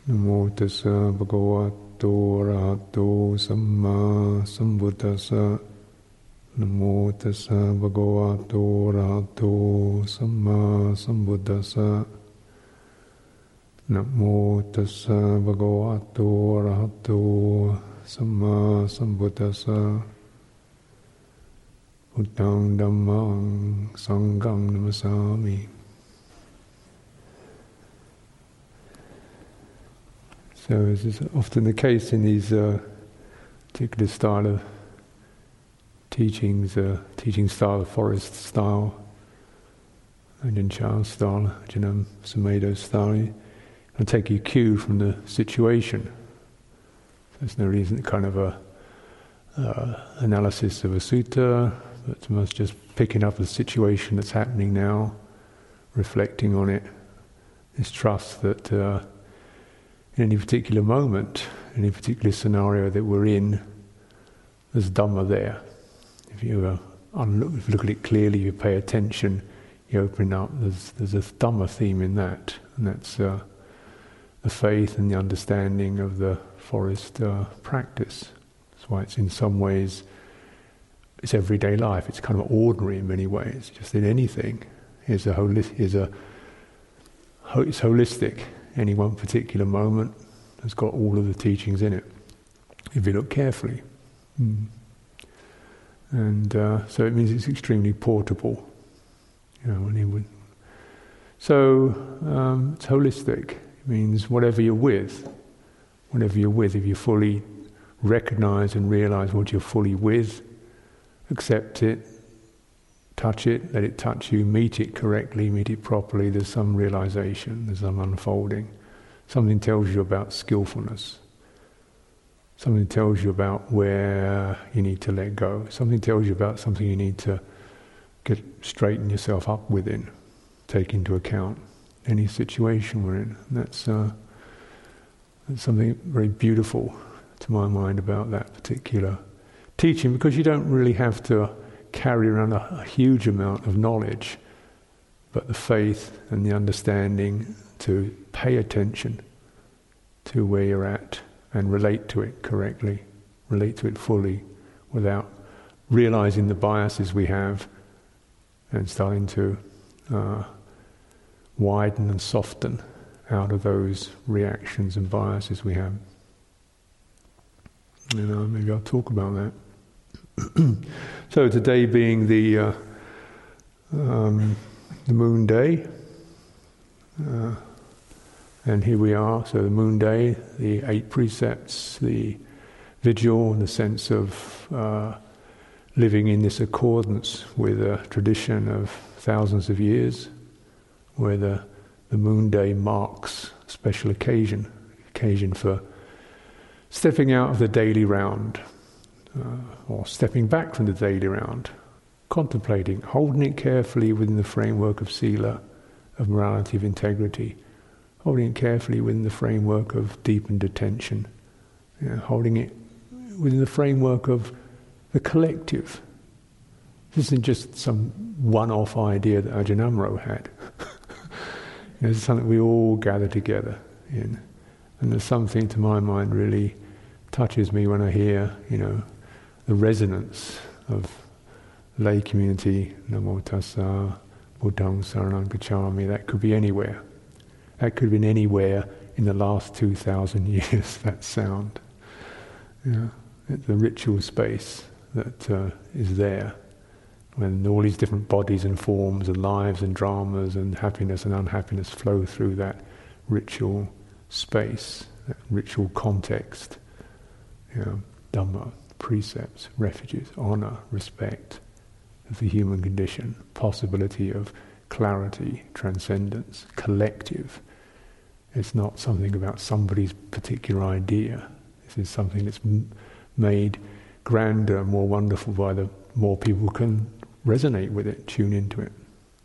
Namo tassa bhagavato arahato samma sambuddhassa. Namo tassa bhagavato arahato samma sambuddhassa. Namo tassa bhagavato arahato samma sambuddhassa. Buddhaṃ Dhammāṃ Saṅghāṃ Namasāmi. So as is often the case in these particular style of teachings, teaching style, forest style, Ajahn Chah style, Ajahn Sumedho style, and take your cue from the situation. There's no reason to kind of a analysis of a sutta, but almost just picking up the situation that's happening now, reflecting on it, this trust that in any particular moment, any particular scenario that we're in, there's Dhamma there. If you look at it clearly, you pay attention, you open up, there's a Dhamma theme in that, and that's the faith and the understanding of the forest practice. That's why it's in some ways, it's everyday life, it's kind of ordinary in many ways, just in anything. It's holistic. Any one particular moment has got all of the teachings in it, if you look carefully. And so it means it's extremely portable. So it's holistic. It means whatever you're with, if you fully recognize and realize what you're fully with, accept it, touch it, let it touch you, meet it correctly, meet it properly, there's some realization, there's some unfolding. Something tells you about skillfulness. Something tells you about where you need to let go. Something tells you about something you need to straighten yourself up within, take into account any situation we're in. That's something very beautiful to my mind about that particular teaching, because you don't really have to carry around a huge amount of knowledge, but the faith and the understanding to pay attention to where you're at and relate to it correctly, relate to it fully, without realizing the biases we have and starting to widen and soften out of those reactions and biases we have. Maybe I'll talk about that. So today being the moon day, and here we are. So the moon day, the 8 precepts, the vigil, and the sense of living in this accordance with a tradition of thousands of years, where the moon day marks a special occasion for stepping out of the daily round. Or stepping back from the daily round, contemplating, holding it carefully within the framework of sila, of morality, of integrity, holding it carefully within the framework of deepened attention, holding it within the framework of the collective. This isn't just some one-off idea that Ajahn Amaro had. It's something we all gather together in. And there's something, to my mind, really touches me when I hear, the resonance of lay community, Namo Tassa, Buddhaṃ Saranam Gacchāmi. That could be anywhere. That could have been anywhere in the last 2,000 years, that sound. It's the ritual space that is there, when all these different bodies and forms and lives and dramas and happiness and unhappiness flow through that ritual space, that ritual context. Dhamma, precepts, refuges, honour, respect of the human condition, possibility of clarity, transcendence, collective. It's not something about somebody's particular idea. This is something that's made grander, more wonderful by the more people can resonate with it, tune into it.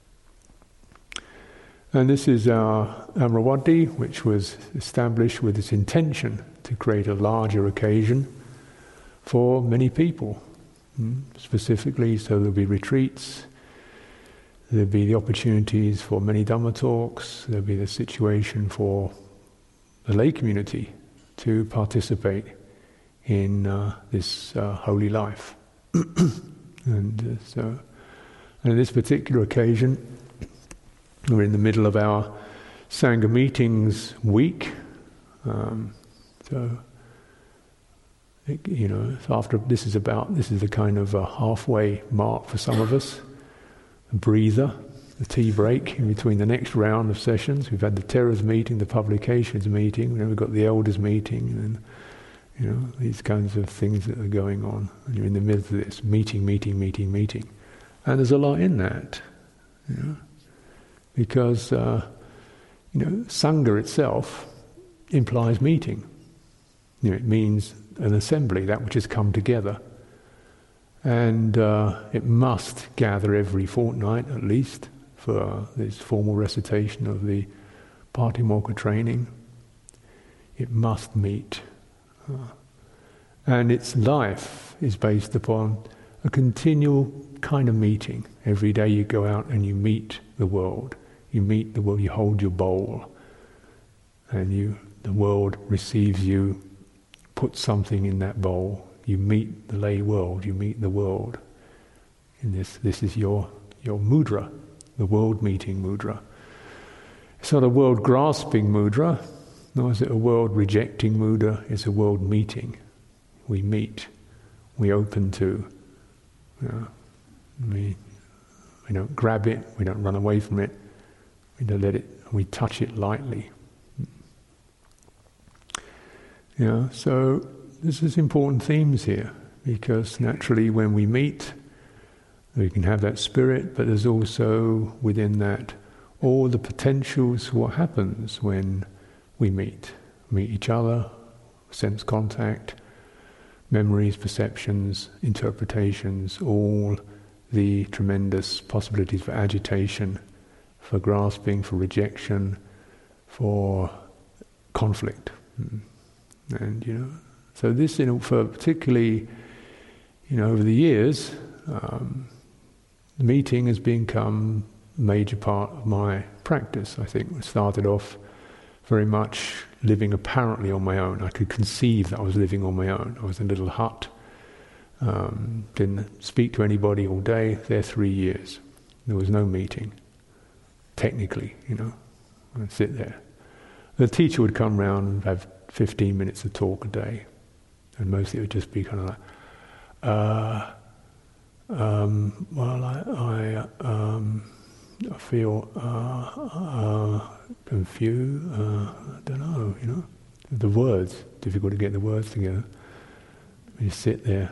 And this is our Amaravati, which was established with this intention to create a larger occasion for many people. Specifically, so there'll be retreats, there'll be the opportunities for many Dhamma talks, there'll be the situation for the lay community to participate in this holy life. And on this particular occasion, we're in the middle of our Sangha meetings week. After this is the kind of a halfway mark for some of us. A breather, the tea break in between the next round of sessions. We've had the terrors meeting, the publications meeting, then we've got the elders meeting, and these kinds of things that are going on. And you're in the middle of this meeting. And there's a lot in that, because Sangha itself implies meeting. It means an assembly, that which has come together. And it must gather every fortnight at least for this formal recitation of the Patimokkha training. It must meet. And its life is based upon a continual kind of meeting. Every day you go out and you meet the world. You meet the world, you hold your bowl, and the world receives you, puts something in that bowl. You meet the lay world, you meet the world. And this is your mudra, the world meeting mudra. It's not a world grasping mudra, nor is it a world rejecting mudra, it's a world meeting. We meet, we open to. We don't grab it, we don't run away from it, we don't let it, we touch it lightly. So this is important themes here, because naturally when we meet, we can have that spirit, but there's also within that all the potentials for what happens when we meet each other, sense contact, memories, perceptions, interpretations, all the tremendous possibilities for agitation, for grasping, for rejection, for conflict. And so this, for particularly, over the years, the meeting has become a major part of my practice. I think I started off very much living apparently on my own. I could conceive that I was living on my own. I was in a little hut, didn't speak to anybody all day, there 3 years. There was no meeting, technically, I'd sit there. The teacher would come round and have 15 minutes of talk a day, and mostly it would just be kind of like, I feel confused, I don't know, the words, difficult to get the words together. You sit there.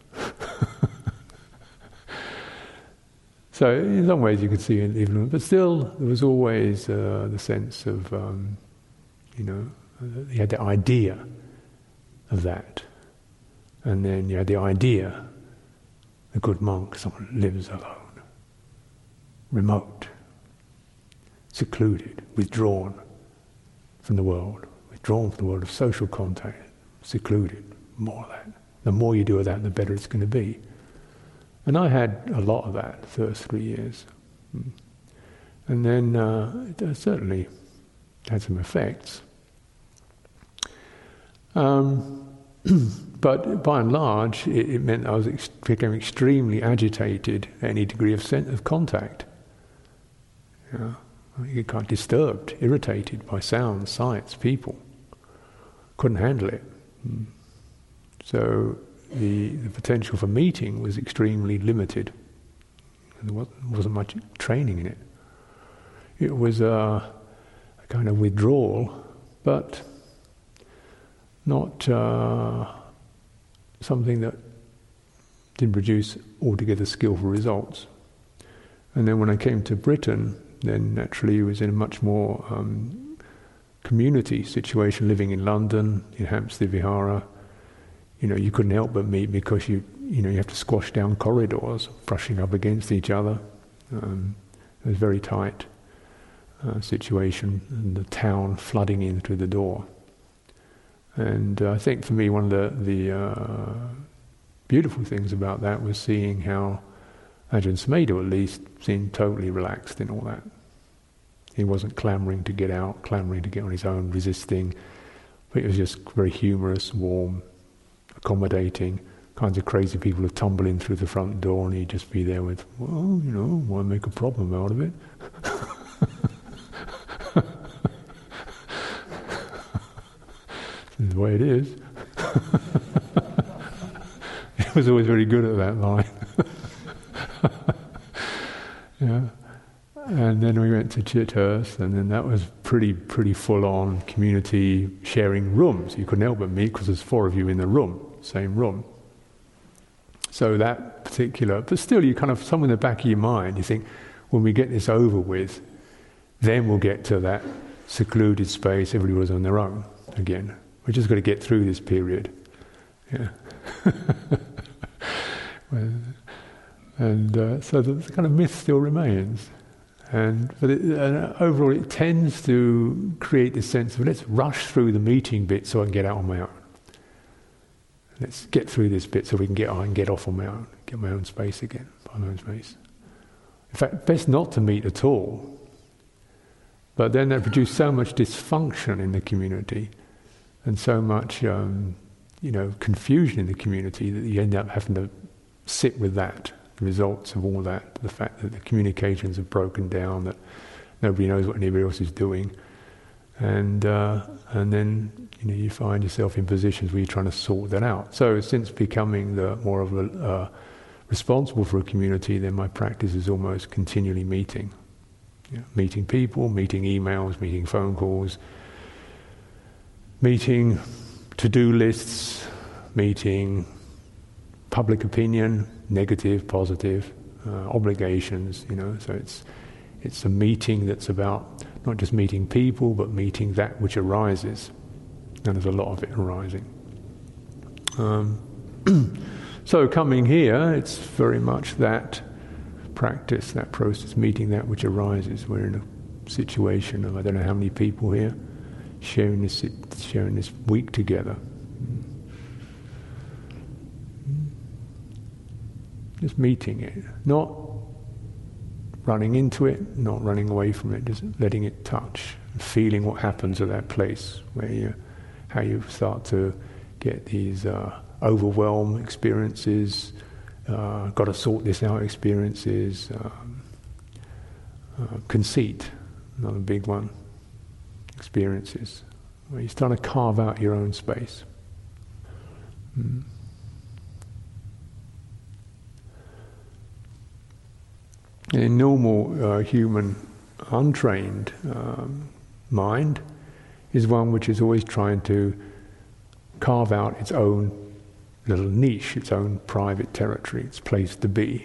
So in some ways you could see it even, but still there was always the sense of, you had the idea of that. And then you had the idea, the good monk, someone lives alone, remote, secluded, withdrawn from the world of social contact, secluded, more of that. The more you do of that, the better it's going to be. And I had a lot of that the first 3 years. And then it certainly had some effects. But by and large, it meant I became extremely agitated at any degree of contact. You got disturbed, irritated by sounds, sights, people. Couldn't handle it. So the potential for meeting was extremely limited. There wasn't much training in it. It was a kind of withdrawal, but not something that didn't produce altogether skillful results. And then when I came to Britain, then naturally it was in a much more community situation, living in London, in Hampstead Vihara. You couldn't help but meet because you have to squash down corridors, brushing up against each other. It was a very tight situation, and the town flooding in through the door. And I think for me one of the beautiful things about that was seeing how Ajahn Sumedho at least seemed totally relaxed in all that. He wasn't clamouring to get out, clamouring to get on his own, resisting. But it was just very humorous, warm, accommodating. Kinds of crazy people would tumble in through the front door, and he'd just be there with, well, you know, why make a problem out of it? The way it is. He was always very good at that line. Yeah. And then we went to Chithurst, and then that was pretty full-on community sharing rooms. You couldn't help but meet because there's 4 of you in the room, same room. So that particular, but still you kind of, somewhere in the back of your mind, you think, when we get this over with, then we'll get to that secluded space, everybody was on their own again. We're just got to get through this period. Yeah. So the kind of myth still remains. But overall it tends to create this sense of, let's rush through the meeting bit so I can get out on my own. Let's get through this bit so I can get off on my own, get my own space again, my own space. In fact, best not to meet at all. But then that produces so much dysfunction in the community, and so much, confusion in the community, that you end up having to sit with that, the results of all that, the fact that the communications have broken down, that nobody knows what anybody else is doing, and then you find yourself in positions where you're trying to sort that out. So since becoming more of a responsible for a community, then my practice is almost continually meeting. Meeting people, meeting emails, meeting phone calls, meeting to-do lists, meeting public opinion, negative, positive, obligations, so it's a meeting that's about not just meeting people, but meeting that which arises. And there's a lot of it arising. So coming here, it's very much that practice, that process, meeting that which arises. We're in a situation of, I don't know how many people here, sharing this week together. Just meeting it, not running into it, not running away from it, just letting it touch, feeling what happens at that place, how you start to get these overwhelm experiences, got to sort this out experiences, conceit, another big one, experiences, where you're starting to carve out your own space. In normal human, untrained mind is one which is always trying to carve out its own little niche, its own private territory, its place to be,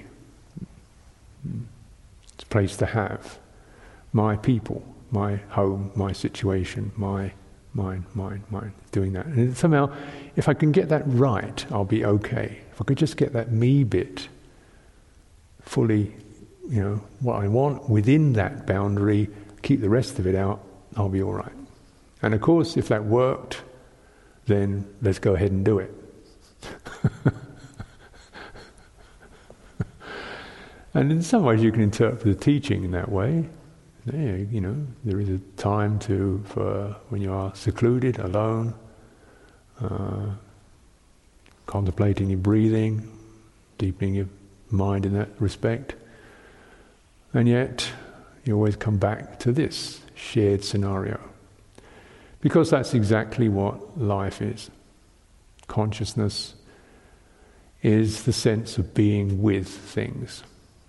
its place to have. My people, my home, my situation, mine, doing that. And somehow, if I can get that right, I'll be okay. If I could just get that me bit fully, what I want within that boundary, keep the rest of it out, I'll be all right. And of course, if that worked, then let's go ahead and do it. And in some ways you can interpret the teaching in that way. There is a time for when you are secluded, alone, contemplating your breathing, deepening your mind in that respect. And yet, you always come back to this shared scenario. Because that's exactly what life is. Consciousness is the sense of being with things.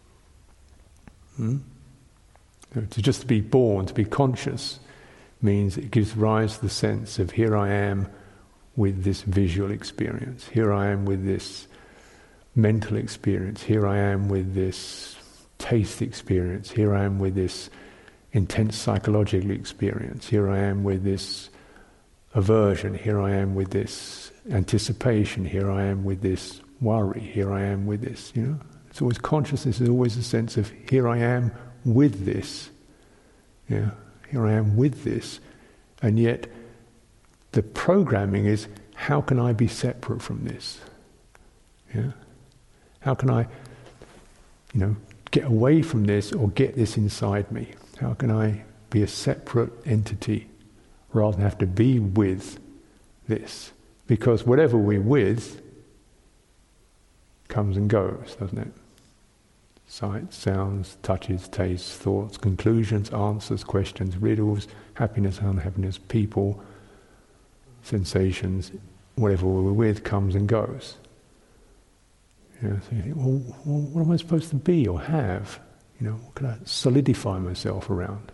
To be born, to be conscious, means it gives rise to the sense of, here I am with this visual experience, here I am with this mental experience, here I am with this taste experience, here I am with this intense psychological experience, here I am with this aversion, here I am with this anticipation, here I am with this worry, here I am with this, It's always consciousness is always a sense of, here I am with this. Here I am with this. And yet the programming is, how can I be separate from this? How can I, get away from this or get this inside me? How can I be a separate entity rather than have to be with this. Because whatever we're with comes and goes, doesn't it? Sights, sounds, touches, tastes, thoughts, conclusions, answers, questions, riddles, happiness, unhappiness, people, sensations, whatever we're with comes and goes. You know, so you think, well, what am I supposed to be or have? You know, what can I solidify myself around?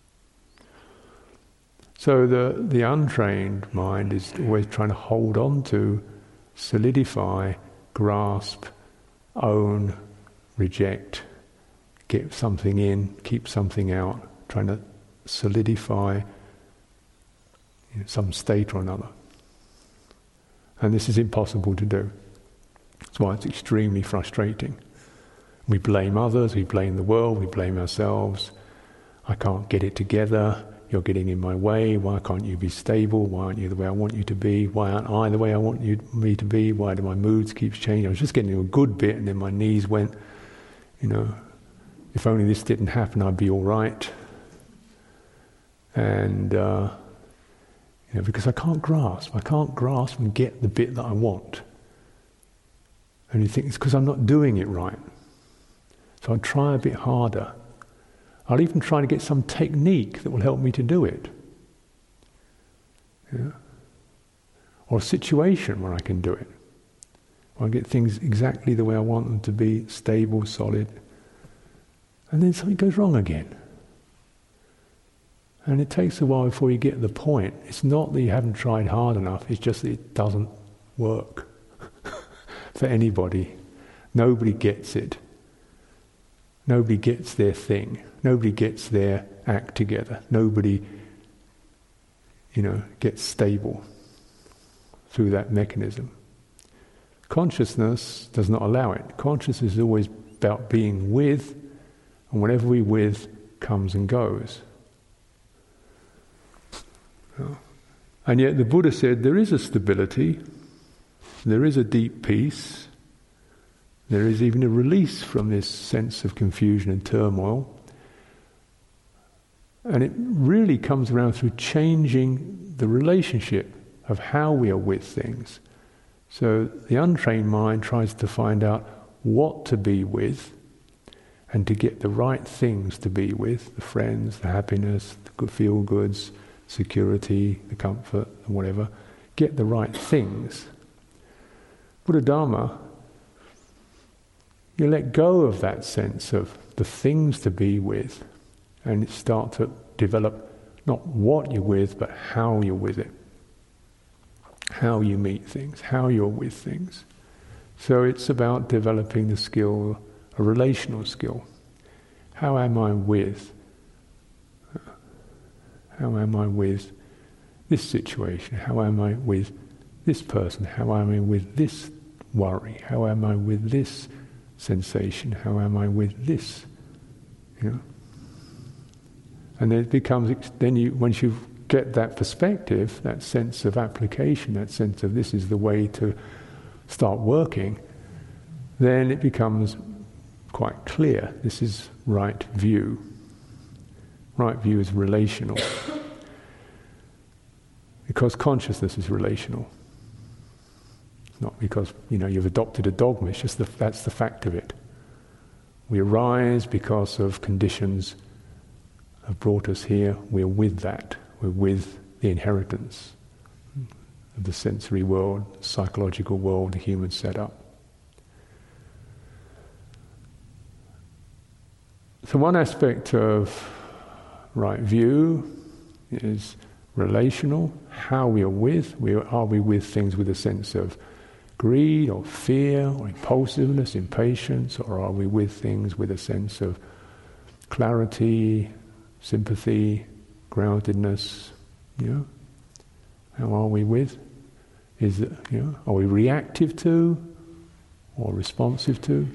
So the untrained mind is always trying to hold on to, solidify, grasp, own, reject, get something in, keep something out, trying to solidify some state or another. And this is impossible to do. That's why it's extremely frustrating. We blame others, we blame the world, we blame ourselves. I can't get it together, you're getting in my way, why can't you be stable, why aren't you the way I want you to be, why aren't I the way I want me to be, why do my moods keep changing? I was just getting to a good bit and then my knees went, if only this didn't happen I'd be all right. And because I can't grasp and get the bit that I want. And you think it's because I'm not doing it right. So I'll try a bit harder. I'll even try to get some technique that will help me to do it. Yeah? Or a situation where I can do it. Where I get things exactly the way I want them to be, stable, solid. And then something goes wrong again. And it takes a while before you get the point. It's not that you haven't tried hard enough, it's just that it doesn't work for anybody. Nobody gets it. Nobody gets their thing. Nobody gets their act together. Nobody, gets stable through that mechanism. Consciousness does not allow it. Consciousness is always about being with, and whatever we're with comes and goes. And yet the Buddha said there is a stability, there is a deep peace, there is even a release from this sense of confusion and turmoil. And it really comes around through changing the relationship of how we are with things. So the untrained mind tries to find out what to be with and to get the right things to be with, the friends, the happiness, the good feel-goods, security, the comfort, and whatever. Get the right things. Buddha Dharma, you let go of that sense of the things to be with and start to develop not what you're with, but how you're with it. How you meet things, how you're with things. So it's about developing the skill, a relational skill. How am I with? How am I with this situation? How am I with this person? How am I with this worry? How am I with this sensation? How am I with this? And then it becomes, once you get that perspective, that sense of application, that sense of this is the way to start working, then it becomes quite clear. This is right view. Right view is relational. Because consciousness is relational. Not because, you've adopted a dogma, it's just that's the fact of it. We arise because of conditions have brought us here, we're with that. We're with the inheritance of the sensory world, psychological world, the human setup. So one aspect of right view is relational. How we are with. Are we with things with a sense of greed or fear or impulsiveness, impatience, or are we with things with a sense of clarity, sympathy, groundedness? How are we with? Are we reactive to or responsive to?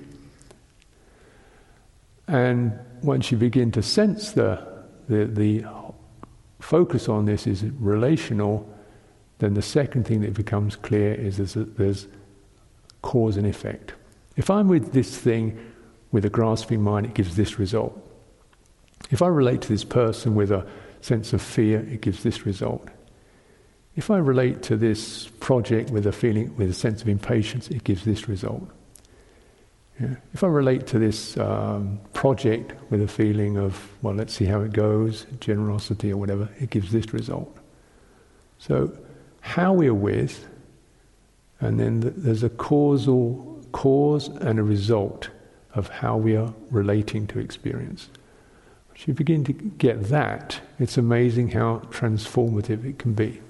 And once you begin to sense the focus on this is relational, then the second thing that becomes clear is there's cause and effect. If I'm with this thing with a grasping mind, it gives this result. If I relate to this person with a sense of fear, it gives this result. If I relate to this project with a feeling, with a sense of impatience, it gives this result. Yeah. If I relate to this project with a feeling of, well, let's see how it goes, generosity or whatever, it gives this result. So, how we're with, and then there's a cause and a result of how we are relating to experience. If you begin to get that, it's amazing how transformative it can be.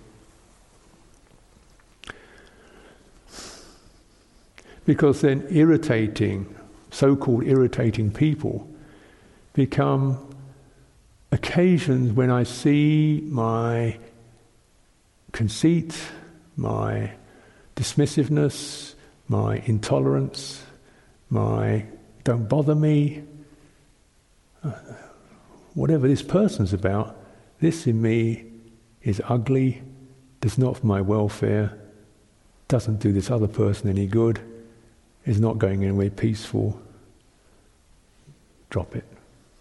Because then so-called irritating people become occasions when I see my conceit, my dismissiveness, my intolerance, my don't bother me, whatever this person's about, this in me is ugly, does not for my welfare, doesn't do this other person any good, is not going anywhere peaceful. Drop it.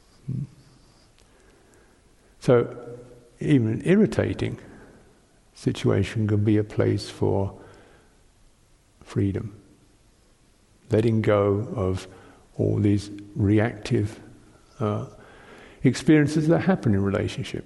So even an irritating situation can be a place for freedom. Letting go of all these reactive experiences that happen in relationship.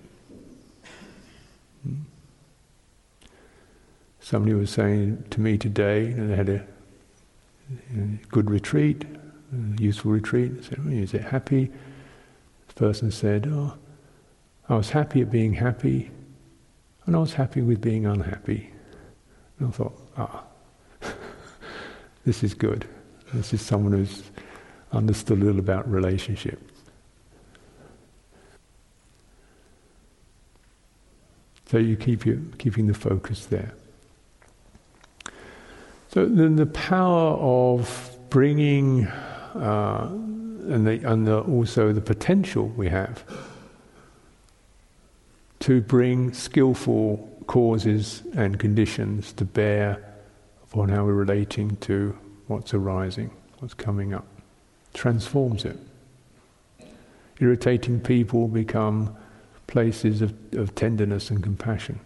Somebody was saying to me today, they had a good retreat, a useful retreat. I said, is it happy? The person said, I was happy at being happy, and I was happy with being unhappy. And I thought, this is good. This is someone who's understood a little about relationship. So you keeping the focus there. So then the power of bringing, and also the potential we have to bring skillful causes and conditions to bear upon how we're relating to what's arising, what's coming up, transforms it. Irritating people become places of tenderness and compassion.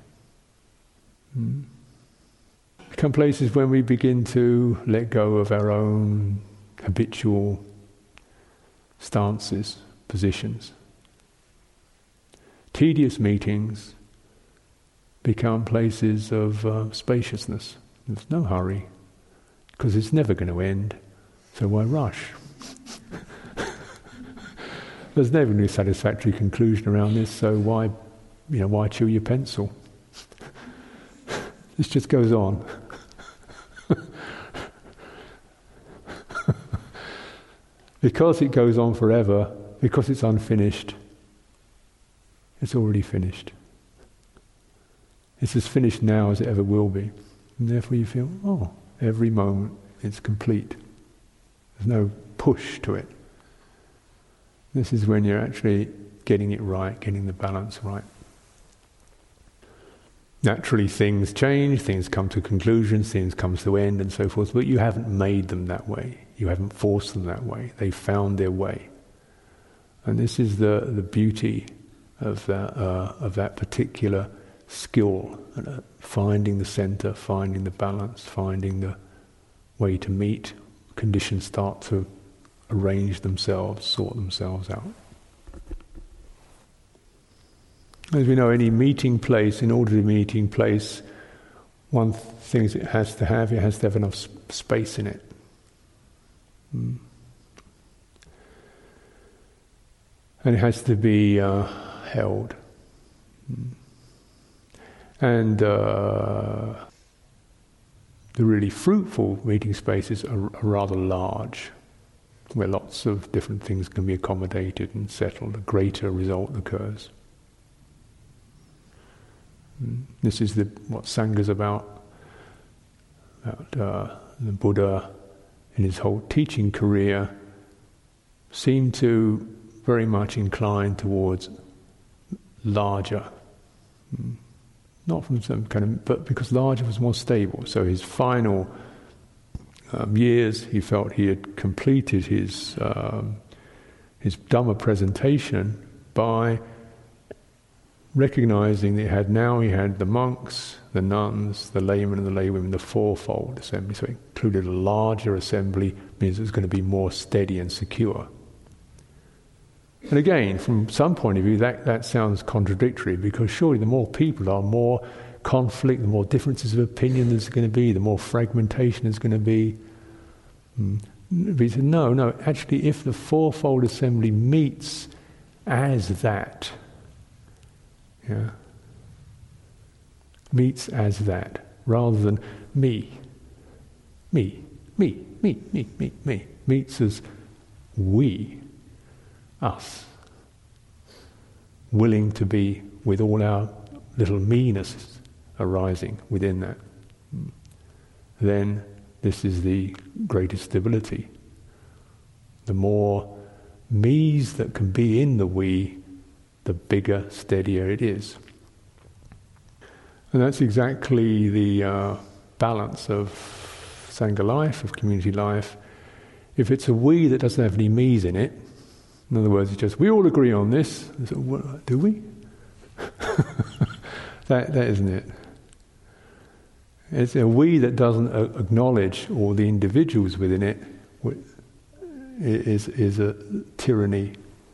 Become places when we begin to let go of our own habitual stances, positions. Tedious meetings become places of spaciousness. There's no hurry, because it's never going to end, so why rush? There's never no satisfactory conclusion around this, so why chew your pencil? This just goes on. Because it goes on forever, because it's unfinished, it's already finished. It's as finished now as it ever will be. And therefore you feel, every moment it's complete. There's no push to it. This is when you're actually getting it right, getting the balance right. Naturally things change, things come to conclusions, things come to end and so forth, but you haven't made them that way. You haven't forced them that way. They found their way. And this is the beauty of that particular skill, finding the center, finding the balance, finding the way to meet. Conditions start to arrange themselves, sort themselves out. As we know, any meeting place, in order to be a meeting place, one thing it has to have enough space in it. And it has to be held. And the really fruitful meeting spaces are rather large, where lots of different things can be accommodated and settled. A greater result occurs. This is what Sangha's about the Buddha in his whole teaching career seemed to very much incline towards larger. Not from some but because larger was more stable. So his final years, he felt he had completed his Dhamma presentation by recognizing that he had the monks, the nuns, the laymen and the laywomen, the fourfold assembly. So it included a larger assembly, means it was going to be more steady and secure. And again, from some point of view, that sounds contradictory, because surely the more people are, more conflict, the more differences of opinion there's going to be, the more fragmentation there's going to be. But he said, no, actually, if the fourfold assembly meets as that, meets as that, rather than me, meets as we, us, willing to be with all our little meanness arising within that, then this is the greatest stability. The more me's that can be in the we, the bigger, steadier it is. And that's exactly the balance of Sangha life, of community life. If it's a we that doesn't have any me's in it, in other words, it's just, we all agree on this. So, do we? that isn't it. It's a we that doesn't acknowledge all the individuals within it is a tyranny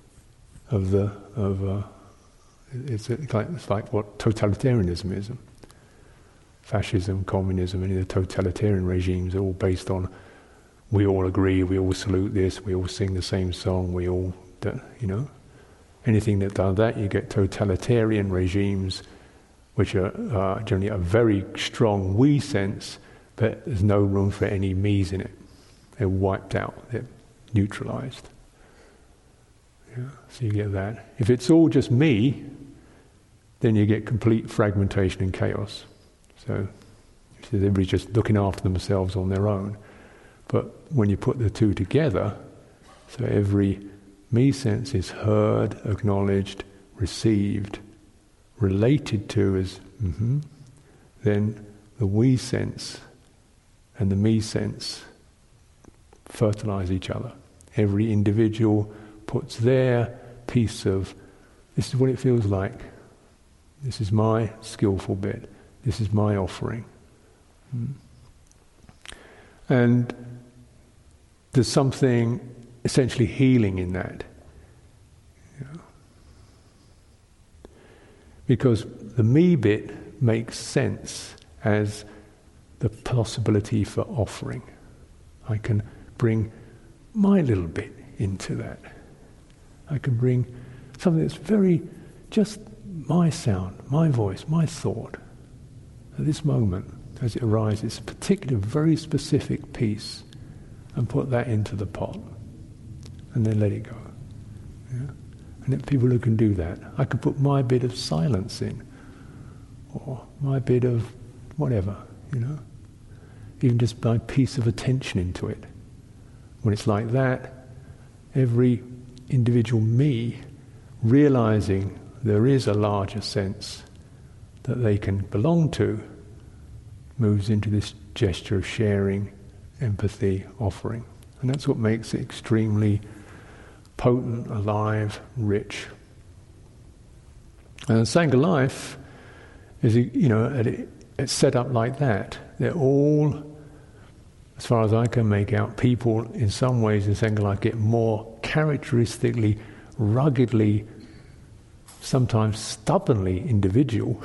it's like what totalitarianism is. Fascism, communism, any of the totalitarian regimes are all based on we all agree, we all salute this, we all sing the same song, we all, anything that does that, you get totalitarian regimes which are generally a very strong we sense, but there's no room for any me's in it. They're wiped out, they're neutralized. So you get that. If it's all just me, then you get complete fragmentation and chaos. So everybody's just looking after themselves on their own. But when you put the two together, so every me sense is heard, acknowledged, received, related to as then the we sense and the me sense fertilize each other. Every individual puts their piece of, this is what it feels like, this is my skillful bit, this is my offering. And there's something essentially healing in that. Because the me bit makes sense as the possibility for offering. I can bring my little bit into that. I can bring something that's very, just my sound, my voice, my thought. At this moment, as it arises, a particular, very specific piece, and put that into the pot, and then let it go. And then people who can do that, I could put my bit of silence in, or my bit of whatever, even just my piece of attention into it. When it's like that, every individual me, realizing there is a larger sense that they can belong to, moves into this gesture of sharing, empathy, offering. And that's what makes it extremely potent, alive, rich. And Sangha life is, it's set up like that. They're all, as far as I can make out, people in some ways in Sangha life get more characteristically, ruggedly, sometimes stubbornly individual.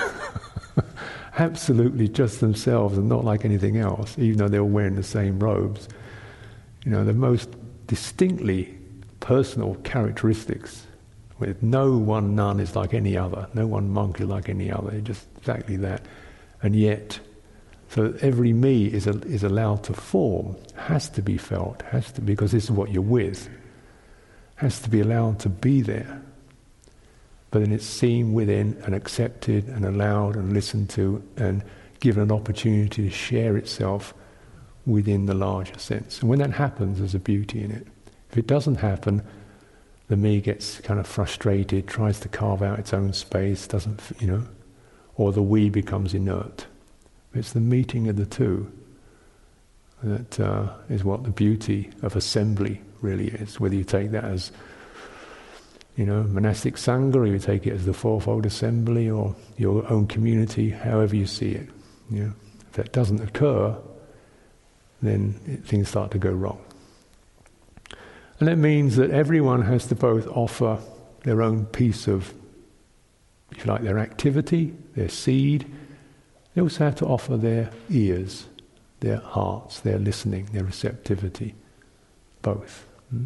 Absolutely just themselves and not like anything else, even though they're all wearing the same robes. The most distinctly personal characteristics, with no one nun is like any other, no one monk is like any other, just exactly that. And yet, so every me is allowed to form, has to be felt, because this is what you're with, has to be allowed to be there. But then it's seen within and accepted and allowed and listened to and given an opportunity to share itself within the larger sense. And when that happens, there's a beauty in it. If it doesn't happen, the me gets kind of frustrated, tries to carve out its own space, doesn't, or the we becomes inert. It's the meeting of the two that is what the beauty of assembly really is, whether you take that as monastic sangha, or you take it as the fourfold assembly, or your own community, however you see it. If that doesn't occur, then things start to go wrong. And that means that everyone has to both offer their own piece of, if you like, their activity, their seed. They also have to offer their ears, their hearts, their listening, their receptivity, both.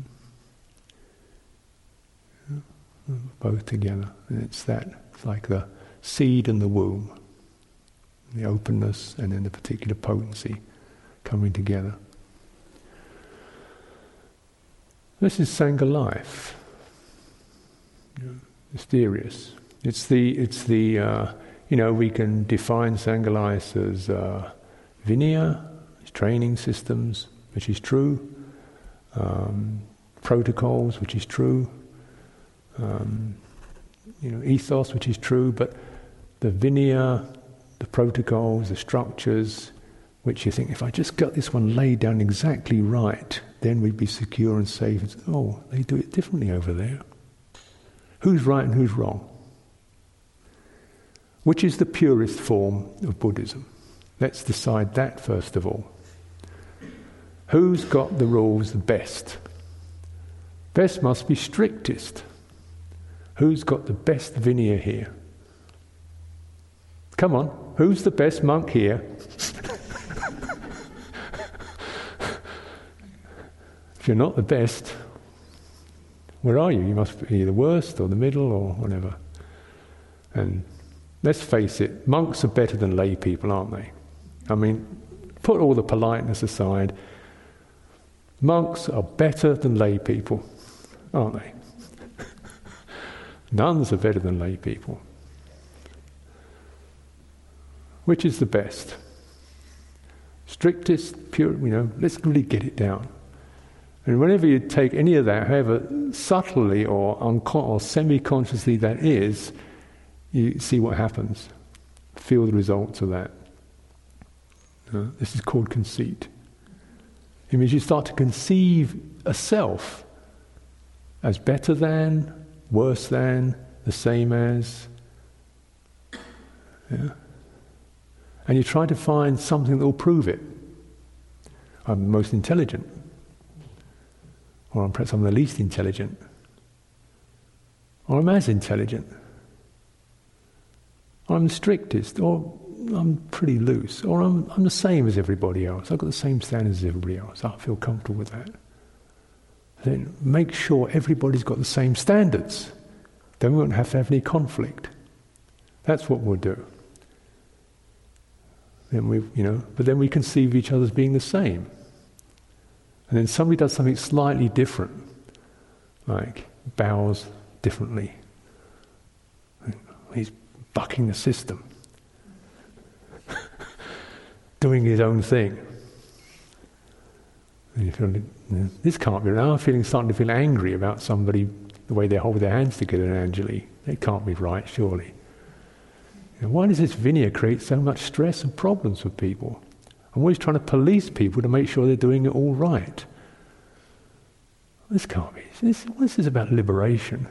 Both together. And it's like the seed and the womb, the openness and then the particular potency coming together. This is Sangha life. Mysterious. It's the we can define Sangha life as Vinaya, training systems, which is true, protocols, which is true, ethos, which is true, but the Vinaya, the protocols, the structures, which you think, if I just got this one laid down exactly right, then we'd be secure and safe. They do it differently over there. Who's right and who's wrong? Which is the purest form of Buddhism? Let's decide that first of all. Who's got the rules the best? Best must be strictest. Who's got the best Vinaya here? Come on, who's the best monk here? If you're not the best, where are you? You must be the worst or the middle or whatever. And let's face it, monks are better than lay people, aren't they? I mean, put all the politeness aside, monks are better than lay people, aren't they? Nuns are better than lay people. Which is the best? Strictest, pure, let's really get it down. And whenever you take any of that, however subtly or semi-consciously that is, you see what happens. Feel the results of that. This is called conceit. It means you start to conceive a self as better than, worse than, the same as. Yeah. And you try to find something that will prove it. I'm the most intelligent. Or perhaps I'm the least intelligent. Or I'm as intelligent. Or I'm the strictest. Or I'm pretty loose. Or I'm the same as everybody else. I've got the same standards as everybody else. I feel comfortable with that. Then make sure everybody's got the same standards. Then we won't have to have any conflict. That's what we'll do. Then but then we conceive each other as being the same. And then somebody does something slightly different, like bows differently. He's bucking the system, doing his own thing. And you feel, this can't be right. I'm starting to feel angry about somebody, the way they hold their hands together in Anjali. It can't be right, surely. Why does this Vinaya create so much stress and problems for people? I'm always trying to police people to make sure they're doing it all right. This can't be. This is about liberation.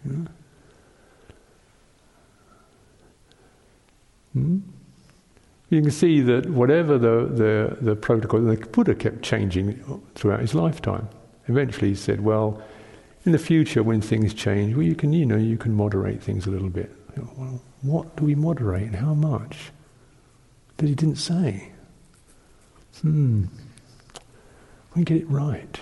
You can see that whatever the protocol, the Buddha kept changing throughout his lifetime. Eventually he said, well, in the future when things change, you can moderate things a little bit. Well, what do we moderate and how much? But he didn't say. We get it right.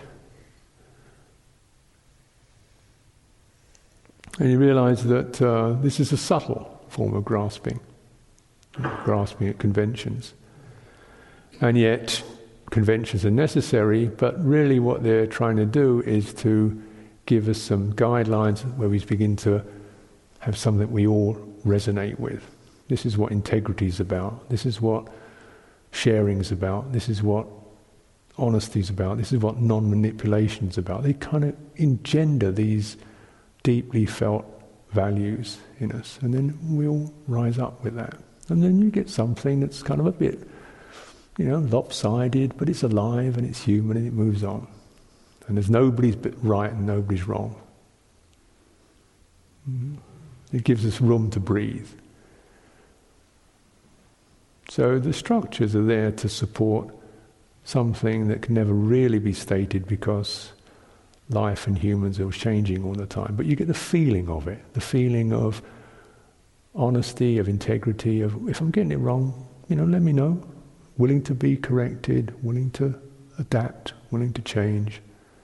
And you realise that this is a subtle form of grasping at conventions. And yet, conventions are necessary, but really what they're trying to do is to give us some guidelines where we begin to have something we all resonate with. This is what integrity is about. This is what sharing is about. This is what honesty is about. This is what non-manipulation is about. They kind of engender these deeply felt values in us, and then we all rise up with that. And then you get something that's kind of a bit, lopsided, but it's alive and it's human and it moves on. And there's nobody's right and nobody's wrong. It gives us room to breathe. So the structures are there to support something that can never really be stated because life and humans are changing all the time. But you get the feeling of it, the feeling of honesty, of integrity, of if I'm getting it wrong, let me know. Willing to be corrected, willing to adapt, willing to change.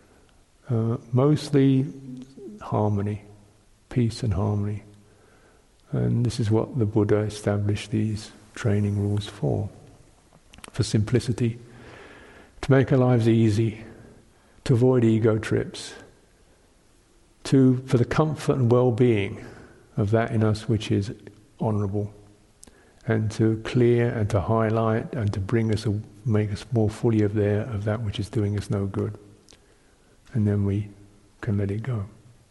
Mostly harmony, peace and harmony. And this is what the Buddha established these training rules for simplicity, to make our lives easy, to avoid ego trips, for the comfort and well-being of that in us which is honourable, and to clear and to highlight and to make us more fully aware of that which is doing us no good. And then we can let it go.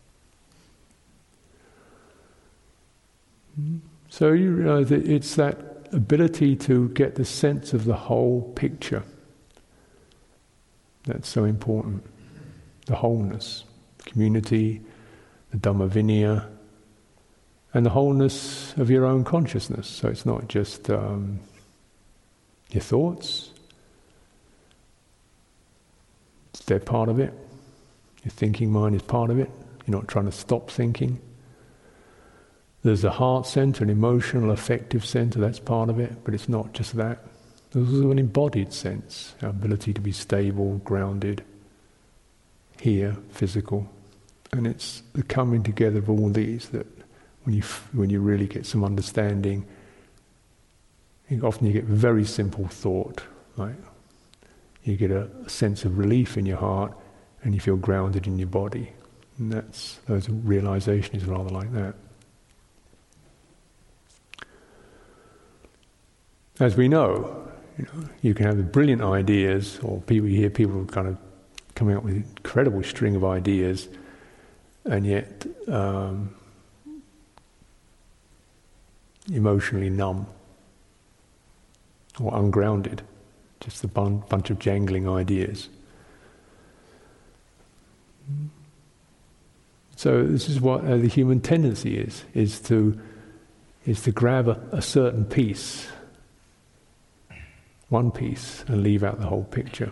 So you realize that it's that ability to get the sense of the whole picture that's so important. The wholeness, community, the Dhamma Vinaya, and the wholeness of your own consciousness. So it's not just your thoughts. They're part of it. Your thinking mind is part of it. You're not trying to stop thinking. There's a heart center, an emotional, affective center, that's part of it, but it's not just that. There's also an embodied sense, our ability to be stable, grounded, here, physical. And it's the coming together of all these that when you really get some understanding, often you get very simple thought, right? You get a sense of relief in your heart and you feel grounded in your body. And those realization is rather like that. As we know, you can have brilliant ideas, or you hear people kind of coming up with an incredible string of ideas, and yet emotionally numb or ungrounded, just a bunch of jangling ideas. So this is what the human tendency is to grab a certain piece, one piece, and leave out the whole picture.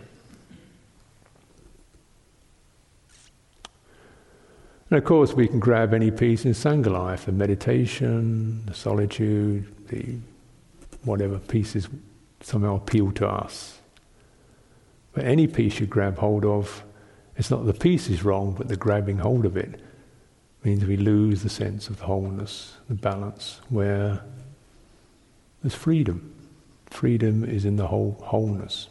And of course we can grab any piece in Sangha life, the meditation, the solitude, the whatever pieces somehow appeal to us. But any piece you grab hold of, it's not the piece is wrong, but the grabbing hold of it means we lose the sense of the wholeness, the balance, where there's freedom. Freedom is in the wholeness.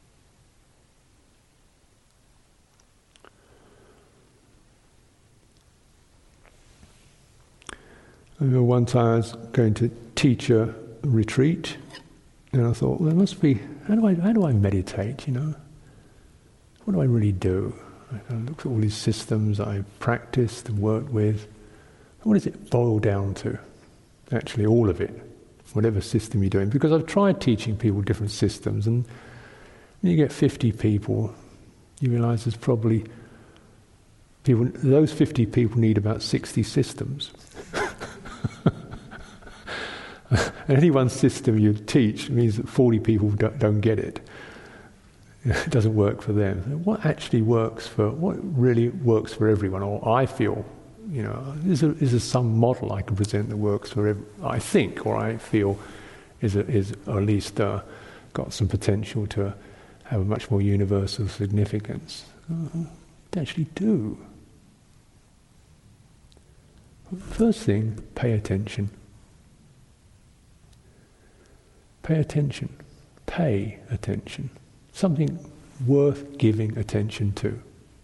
I remember one time I was going to teach a retreat, and I thought, well, there must be, how do I meditate, What do I really do? I looked at all these systems I practiced and worked with. What does it boil down to? Actually, all of it, whatever system you're doing. Because I've tried teaching people different systems, and when you get 50 people, you realise there's probably those 50 people need about 60 systems. And any one system you teach means that 40 people don't get it. It doesn't work for them. What really works for everyone? Or I feel, is there some model I can present that works for I think, or I feel, is or at least got some potential to have a much more universal significance? They actually do. First thing, pay attention. Pay attention. Pay attention. Something worth giving attention to.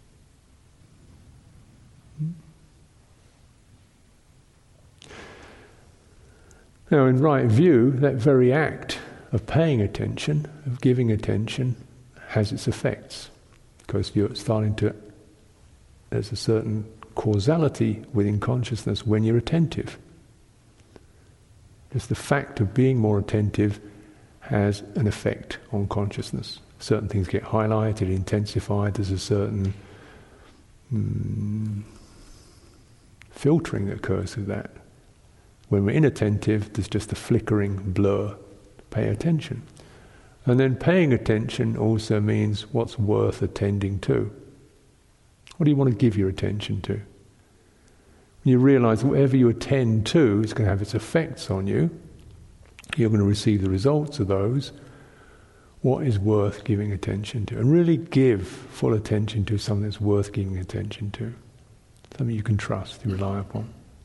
Now, in right view, that very act of paying attention, of giving attention, has its effects. Because you're starting to, there's a certain causality within consciousness when you're attentive. Just the fact of being more attentive has an effect on consciousness. Certain things get highlighted, intensified, there's a certain filtering that occurs with that. When we're inattentive, there's just a flickering blur. Pay attention. And then paying attention also means what's worth attending to. What do you want to give your attention to? You realize whatever you attend to is going to have its effects on you. You're going to receive the results of those. What is worth giving attention to? And really give full attention to something that's worth giving attention to. Something you can trust, you rely upon.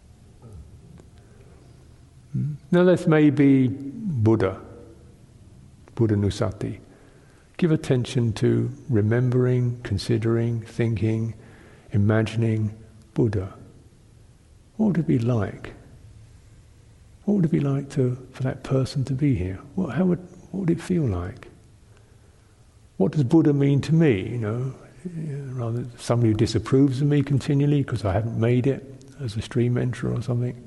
Now this may be Buddha Nusati. Give attention to remembering, considering, thinking, imagining Buddha. What would it be like? What would it be like for that person to be here? What would it feel like? What does Buddha mean to me? Rather somebody who disapproves of me continually because I haven't made it as a stream enterer or something.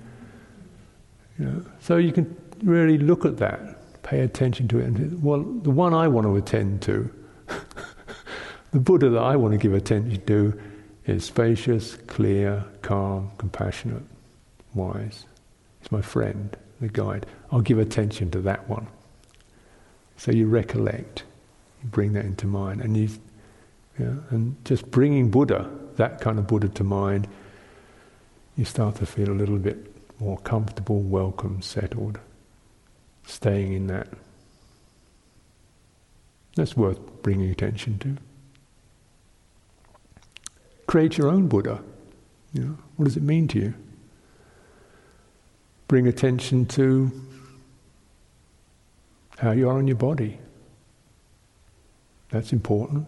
So you can really look at that, pay attention to it, and think, well, the one I want to attend to, the Buddha that I want to give attention to, is spacious, clear, calm, compassionate, wise. He's my friend, the guide. I'll give attention to that one. So you recollect, you bring that into mind, and and just bringing Buddha, that kind of Buddha to mind, you start to feel a little bit more comfortable, welcome, settled, staying in that. That's worth bringing attention to. Create your own Buddha. What does it mean to you? Bring attention to how you are in your body. That's important.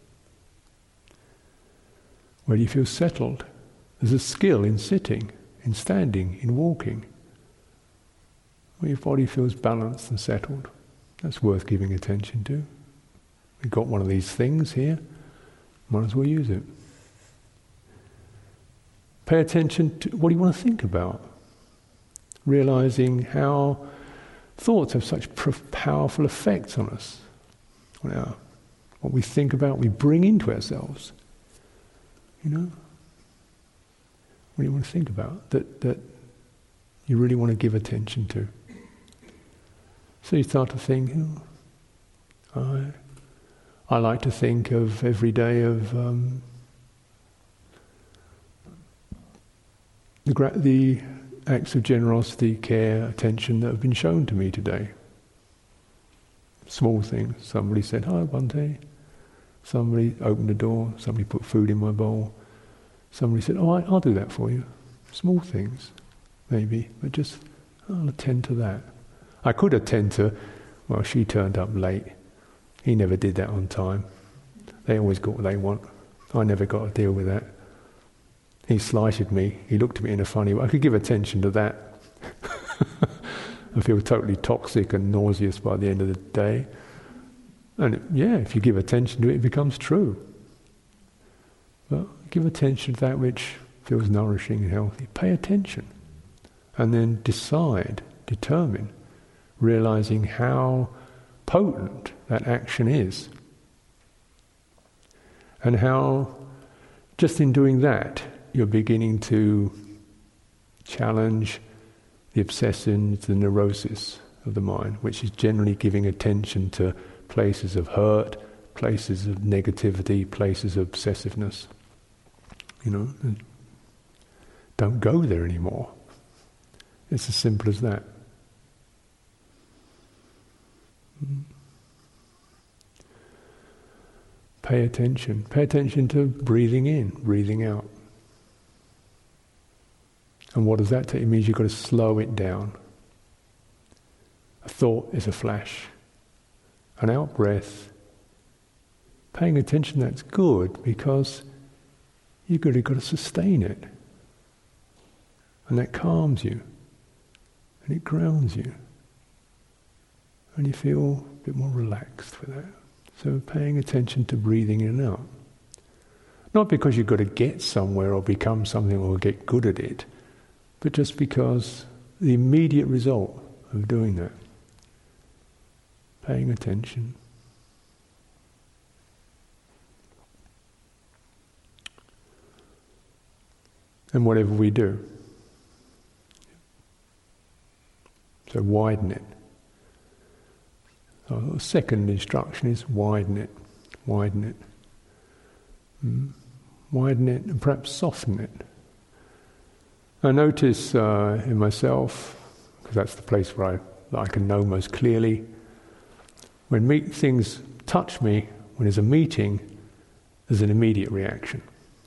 Where do you feel settled? There's a skill in sitting, in standing, in walking. Where your body feels balanced and settled. That's worth giving attention to. We've got one of these things here, might as well use it. Pay attention to what do you want to think about. Realizing how thoughts have such powerful effects on us. What we think about, we bring into ourselves. What do you want to think about that you really want to give attention to? So you start to think, I like to think of every day of the acts of generosity, care, attention that have been shown to me today. Small things. Somebody said hi one day. Somebody opened the door. Somebody put food in my bowl. Somebody said, I'll do that for you. Small things, maybe, but just I'll attend to that. I could attend to, she turned up late. He never did that on time. They always got what they want. I never got to deal with that. He slighted me. He looked at me in a funny way. I could give attention to that. I feel totally toxic and nauseous by the end of the day. And if you give attention to it, it becomes true. But give attention to that which feels nourishing and healthy. Pay attention. And then determine, realizing how potent that action is. And how, just in doing that, you're beginning to challenge the obsessions, the neurosis of the mind, which is generally giving attention to places of hurt, places of negativity, places of obsessiveness. Don't go there anymore. It's as simple as that. Pay attention. Pay attention to breathing in, breathing out. And what does that take? It means you've got to slow it down. A thought is a flash. An out-breath. Paying attention, that's good, because you've really got to sustain it. And that calms you. And it grounds you. And you feel a bit more relaxed with that. So paying attention to breathing in and out. Not because you've got to get somewhere or become something or get good at it, but just because the immediate result of doing that. Paying attention. and whatever we do. So widen it. So the second instruction is widen it, widen it. Widen it and perhaps soften it. I notice in myself, because that's the place where I can know most clearly, when things touch me, when there's a meeting, there's an immediate reaction.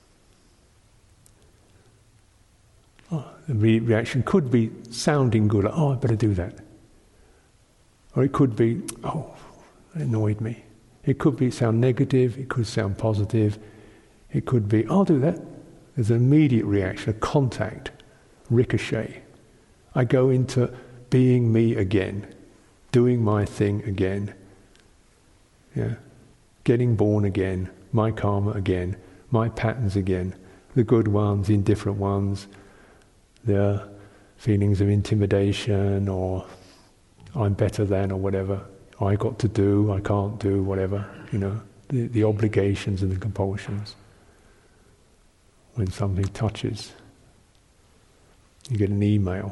The reaction could be sounding good, like, oh, I better do that. Or it could be, oh, it annoyed me. It could sound negative, it could sound positive, it could be, I'll do that. There's an immediate reaction, a contact, ricochet. I go into being me again, doing my thing again. Yeah, getting born again, my karma again, my patterns again, the good ones, the indifferent ones, the feelings of intimidation or I'm better than or whatever, I got to do, I can't do, whatever, the obligations and the compulsions. When something touches, you get an email.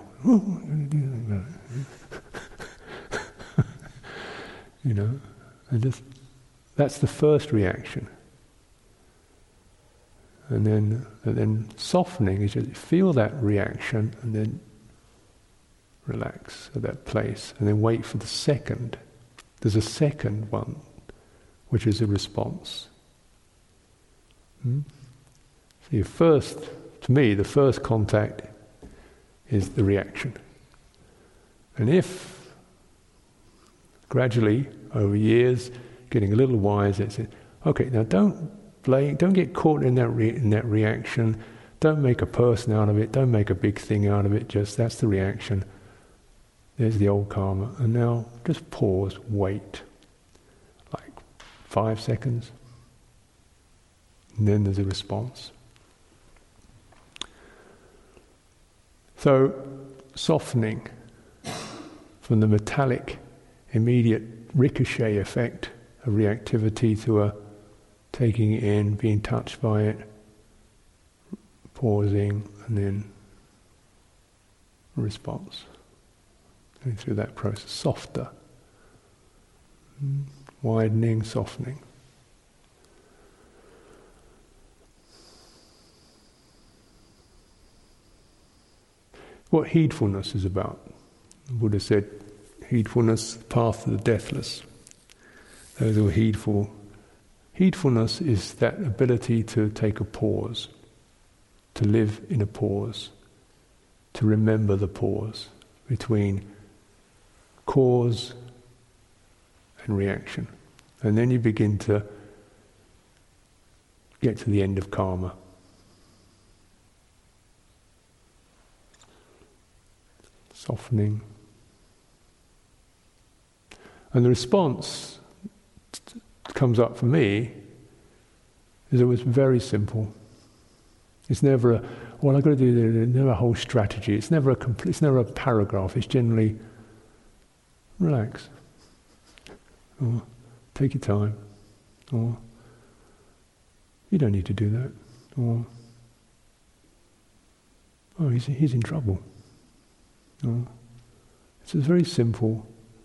And that's the first reaction. And then softening is just feel that reaction and then relax at that place and then wait for the second. There's a second one, which is a response. So to me, the first contact is the reaction. And if gradually, over years, getting a little wiser, it's okay, now don't get caught in that reaction, don't make a person out of it, don't make a big thing out of it, just that's the reaction. There's the old karma. And now just pause, wait. Like 5 seconds. And then there's a response. So, softening from the metallic, immediate ricochet effect of reactivity to a taking it in, being touched by it, pausing, and then a response. Going through that process, softer, widening, softening. What heedfulness is about. The Buddha said, heedfulness, path to the deathless. Those who are heedful. Heedfulness is that ability to take a pause, to live in a pause, to remember the pause between cause and reaction. And then you begin to get to the end of karma. Softening. And the response comes up for me is always very simple. It's never I've got to do this, it's never a whole strategy. It's never it's never a paragraph. It's generally relax, or take your time, or you don't need to do that, or oh, he's in trouble. Or, it's a very simple,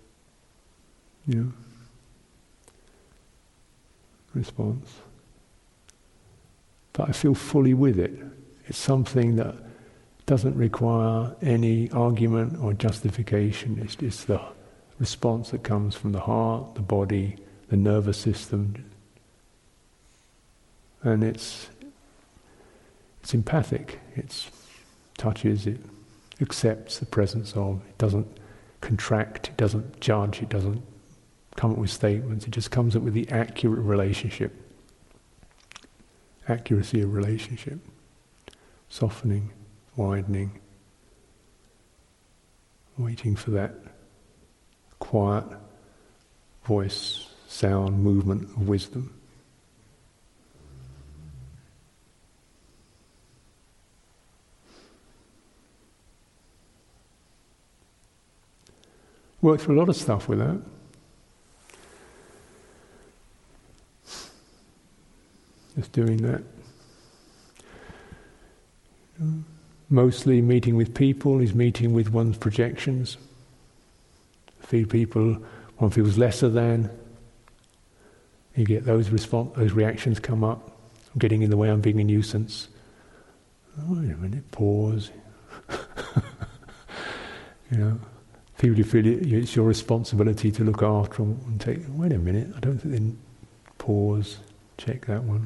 response. But I feel fully with it. It's something that doesn't require any argument or justification. It's the response that comes from the heart, the body, the nervous system. And it's empathic. It touches, it accepts the presence of, it doesn't contract, it doesn't judge, it doesn't come up with statements, it just comes up with the accurate relationship. Accuracy of relationship. Softening, widening, waiting for that quiet voice, sound, movement of wisdom. Worked through a lot of stuff with that. Just doing that. mostly meeting with people is meeting with one's projections. Few people one feels lesser than. You get those reactions come up. I'm getting in the way, I'm being a nuisance. Oh, wait a minute, pause. People feel it's your responsibility to look after them and take, wait a minute, I don't think they pause, check that one.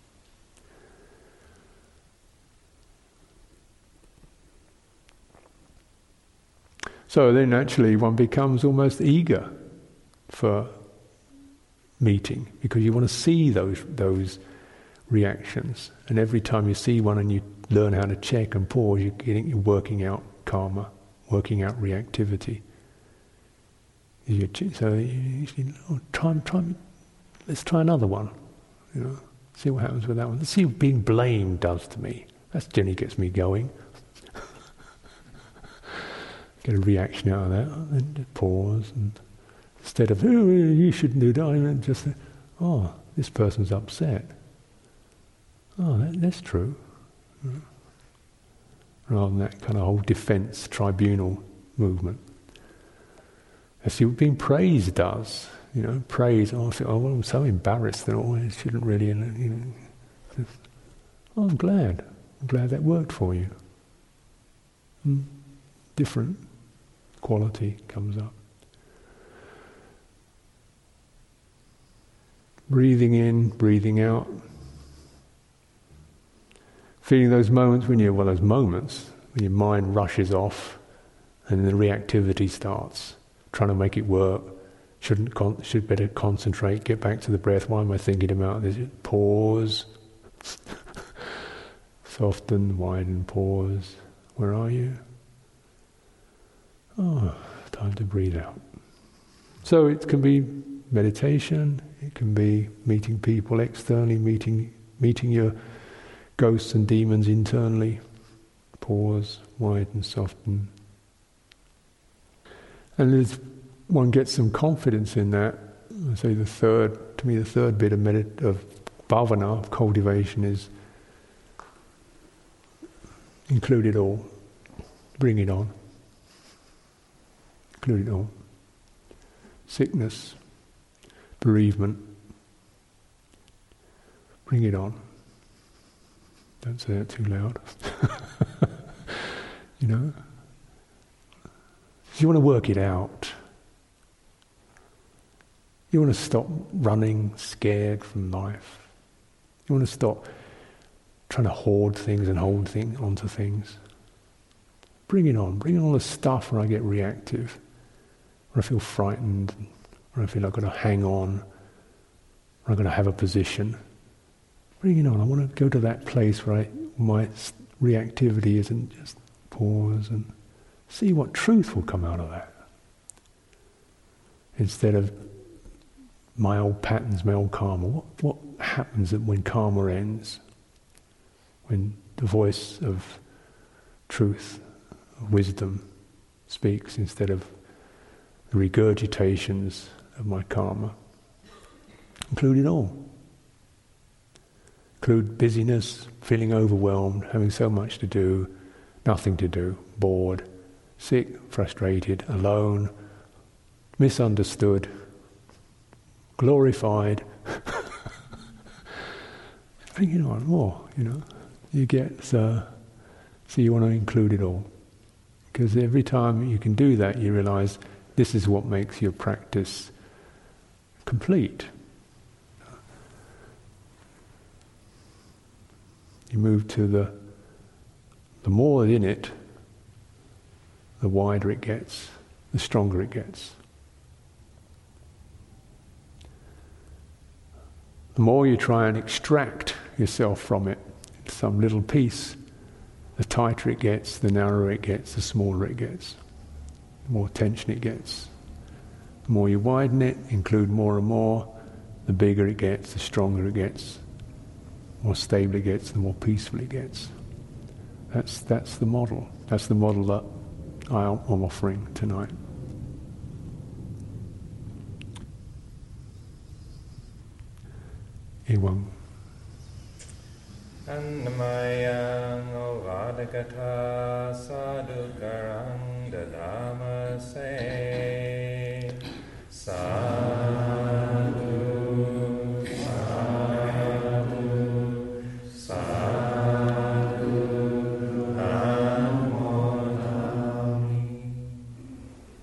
So then actually one becomes almost eager for meeting, because you want to see those reactions, and every time you see one and you learn how to check and pause, you're working out karma, working out reactivity. So let's try another one, see what happens with that one. Let's see what being blamed does to me. That generally gets me going. Get a reaction out of that, and just pause, and instead of, oh, you shouldn't do that, just say, oh, this person's upset. Oh, that's true. Rather than that kind of whole defense tribunal movement. I see what being praised does. Praise, I feel, I'm so embarrassed that I shouldn't really, I'm glad that worked for you. Different quality comes up. Breathing in, breathing out. Feeling those moments when your mind rushes off and the reactivity starts, trying to make it work, should better concentrate, get back to the breath. Why am I thinking about this? Pause. Soften, widen, pause. Where are you? Oh, time to breathe out. So it can be meditation, it can be meeting people externally, meeting your ghosts and demons internally. Pause, widen, soften. And as one gets some confidence in that, I say the third bit of bhavana, of cultivation, is include it all. Bring it on. Include it all. Sickness, bereavement. Bring it on. Don't say it too loud. You want to work it out. You want to stop running scared from life. You want to stop trying to hoard things and hold onto things. Bring it on. Bring on the stuff where I get reactive, where I feel frightened, where I feel I've got to hang on, where I've got to have a position. Bring it on. I want to go to that place where my reactivity isn't. Just pause and see what truth will come out of that. Instead of my old patterns, my old karma. What happens when karma ends? When the voice of truth, of wisdom, speaks instead of the regurgitations of my karma. Include it all. Include busyness, feeling overwhelmed, having so much to do, nothing to do, bored, sick, frustrated, alone, misunderstood, glorified. Bring it on more, You get, so you want to include it all. Because every time you can do that, you realize this is what makes your practice complete. You move to the more in it, the wider it gets, the stronger it gets. The more you try and extract yourself from it, some little piece, the tighter it gets, the narrower it gets, the smaller it gets, the more tension it gets. The more you widen it, include more and more, the bigger it gets, the stronger it gets, the more stable it gets, the more peaceful it gets. That's the model. That's the model that I'm offering tonight. Anyone? Annamaya Vadakatha sadhukarang dadamase. Sadhu